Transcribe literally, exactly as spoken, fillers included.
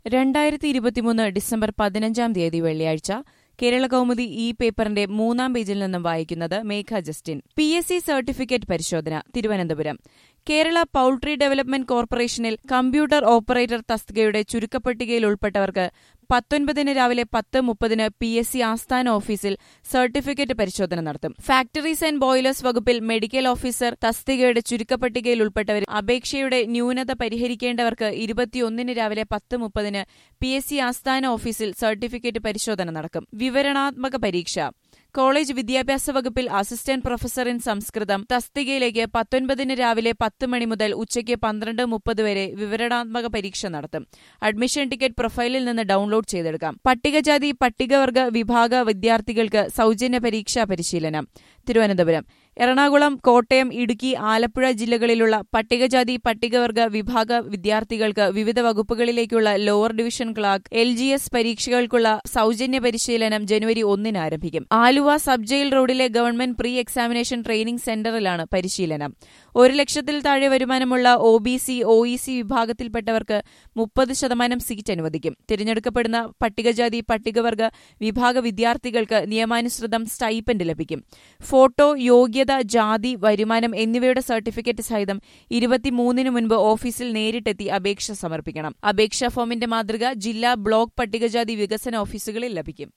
രണ്ടായിരത്തി ഇരുപത്തിമൂന്ന് ഡിസംബർ പതിനഞ്ചാം തീയതി വെള്ളിയാഴ്ച കേരള കൗമുദി ഈ പേപ്പറിന്റെ മൂന്നാം പേജിൽ നിന്നും വായിക്കുന്നത് Megha Justin. P S C certificate പരിശോധന തിരുവനന്തപുരം. കേരള പൌൾട്രി ഡെവലപ്മെന്റ് കോർപ്പറേഷനിൽ കമ്പ്യൂട്ടർ ഓപ്പറേറ്റർ തസ്തികയുടെ ചുരുക്കപ്പട്ടികയിൽ ഉൾപ്പെട്ടവർക്ക് പത്തൊൻപതിന് രാവിലെ പത്ത് മുപ്പതിന് പി എസ് സി ആസ്ഥാന ഓഫീസിൽ സർട്ടിഫിക്കറ്റ് പരിശോധന നടത്തും. ഫാക്ടറീസ് ആൻഡ് ബോയിലേഴ്സ് വകുപ്പിൽ മെഡിക്കൽ ഓഫീസർ തസ്തികയുടെ ചുരുക്കപ്പട്ടികയിൽ ഉൾപ്പെട്ടവർ അപേക്ഷയുടെ ന്യൂനത പരിഹരിക്കേണ്ടവർക്ക് ഇരുപത്തിയൊന്നിന് രാവിലെ പത്ത് മുപ്പതിന് പി എസ് സി ആസ്ഥാന ഓഫീസിൽ സർട്ടിഫിക്കറ്റ് പരിശോധന നടക്കും. വിവരണാത്മക പരീക്ഷ. കോളേജ് വിദ്യാഭ്യാസ വകുപ്പിൽ അസിസ്റ്റന്റ് പ്രൊഫസർ ഇൻ സംസ്കൃതം തസ്തികയിലേക്ക് പത്തൊൻപതിന് രാവിലെ പത്ത് മണി മുതൽ ഉച്ചയ്ക്ക് പന്ത്രണ്ട് മുപ്പത് വരെ വിവരണാത്മക പരീക്ഷ നടത്തും. അഡ്മിഷൻ ടിക്കറ്റ് പ്രൊഫൈലിൽ നിന്ന് ഡൌൺലോഡ് ചെയ്തെടുക്കാം. പട്ടികജാതി പട്ടികവർഗ വിഭാഗ വിദ്യാർത്ഥികൾക്ക് സൗജന്യ പരീക്ഷാ പരിശീലനം. തിരുവനന്തപുരം. എറണാകുളം, കോട്ടയം, ഇടുക്കി, ആലപ്പുഴ ജില്ലകളിലുള്ള പട്ടികജാതി പട്ടികവർഗ വിഭാഗ വിദ്യാർത്ഥികൾക്ക് വിവിധ വകുപ്പുകളിലേക്കുള്ള lower division clerk, L G S പരീക്ഷകൾക്കുള്ള സൗജന്യ പരിശീലനം ജനുവരി ഒന്നിന് ആരംഭിക്കും. ആലുവ സബ് ജയിൽ റോഡിലെ ഗവൺമെന്റ് പ്രീ എക്സാമിനേഷൻ ട്രെയിനിംഗ് സെന്ററിലാണ് പരിശീലനം. ഒരു ലക്ഷത്തിൽ താഴെ വരുമാനമുള്ള O B C, O E C വിഭാഗത്തിൽപ്പെട്ടവർക്ക് മുപ്പത് ശതമാനം സീറ്റ് അനുവദിക്കും. തിരഞ്ഞെടുക്കപ്പെടുന്ന പട്ടികജാതി പട്ടികവർഗ വിഭാഗ വിദ്യാർത്ഥികൾക്ക് നിയമാനുസൃതം സ്റ്റൈപ്പൻഡ് ലഭിക്കും. ഫോട്ടോ, യോഗ്യത, ജാതി, വരുമാനം എന്നിവയുടെ സർട്ടിഫിക്കറ്റ് സഹിതം ഇരുപത്തിമൂന്നിന് മുൻപ് ഓഫീസിൽ നേരിട്ടെത്തി അപേക്ഷ സമർപ്പിക്കണം. അപേക്ഷാ ഫോമിന്റെ മാതൃക ജില്ലാ, ബ്ലോക്ക് പട്ടികജാതി വികസന ഓഫീസുകളിൽ ലഭിക്കും.